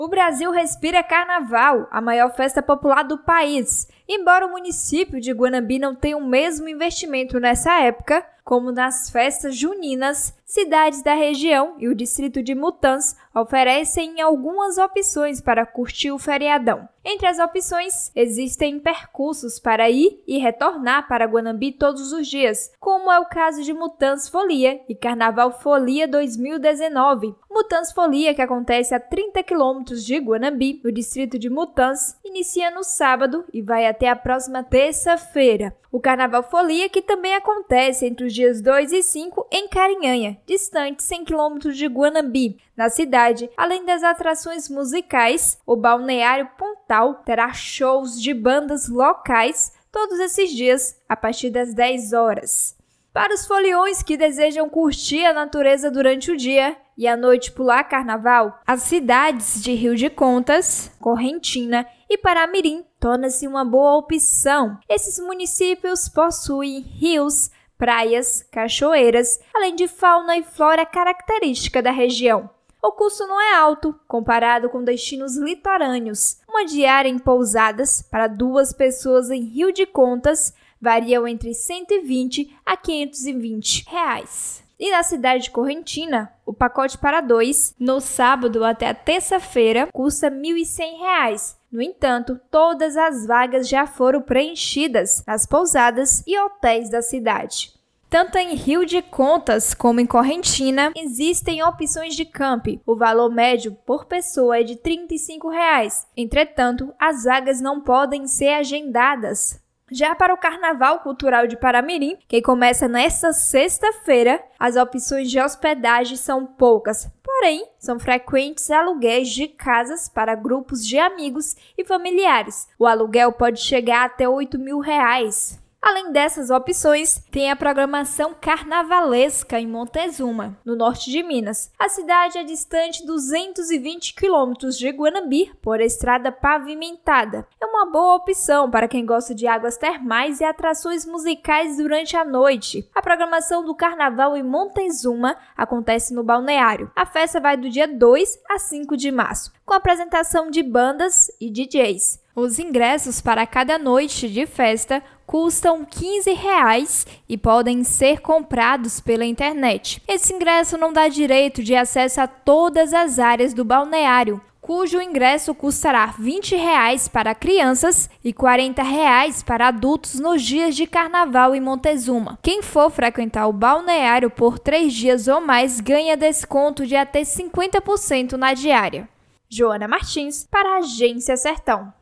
O Brasil respira carnaval, a maior festa popular do país. Embora o município de Guanambi não tenha o mesmo investimento nessa época, como nas festas juninas, cidades da região e o distrito de Mutanz oferecem algumas opções para curtir o feriadão. Entre as opções, existem percursos para ir e retornar para Guanambi todos os dias, como é o caso de Mutanz Folia e Carnaval Folia 2019. Mutanz Folia, que acontece a 30 quilômetros de Guanambi, no distrito de Mutanz, inicia no sábado e vai até a próxima terça-feira. O Carnaval Folia, que também acontece entre os dias 2 e 5 em Carinhanha, distante 100 quilômetros de Guanambi. Na cidade, além das atrações musicais, o Balneário Pontal terá shows de bandas locais todos esses dias, a partir das 10 horas. Para os foliões que desejam curtir a natureza durante o dia e à noite pular carnaval, as cidades de Rio de Contas, Correntina e Paramirim tornam-se uma boa opção. Esses municípios possuem rios, praias, cachoeiras, além de fauna e flora característica da região. O custo não é alto, comparado com destinos litorâneos. Uma diária em pousadas para 2 pessoas em Rio de Contas variam entre 120 a 520 reais. E na cidade de Correntina, o pacote para 2, no sábado até a terça-feira, custa R$ 1.100. No entanto, todas as vagas já foram preenchidas nas pousadas e hotéis da cidade. Tanto em Rio de Contas como em Correntina, existem opções de camping. O valor médio por pessoa é de R$ 35. Entretanto, as vagas não podem ser agendadas. Já para o Carnaval Cultural de Paramirim, que começa nesta sexta-feira, as opções de hospedagem são poucas, porém, são frequentes aluguéis de casas para grupos de amigos e familiares. O aluguel pode chegar até R$ 8.000. Além dessas opções, tem a programação carnavalesca em Montezuma, no norte de Minas. A cidade é distante 220 quilômetros de Guanambi por estrada pavimentada. É uma boa opção para quem gosta de águas termais e atrações musicais durante a noite. A programação do carnaval em Montezuma acontece no balneário. A festa vai do dia 2 a 5 de março, com apresentação de bandas e DJs. Os ingressos para cada noite de festa custam R$ 15 e podem ser comprados pela internet. Esse ingresso não dá direito de acesso a todas as áreas do balneário, cujo ingresso custará R$ 20 para crianças e R$ 40 para adultos nos dias de carnaval em Montezuma. Quem for frequentar o balneário por 3 dias ou mais ganha desconto de até 50% na diária. Joana Martins, para a Agência Sertão.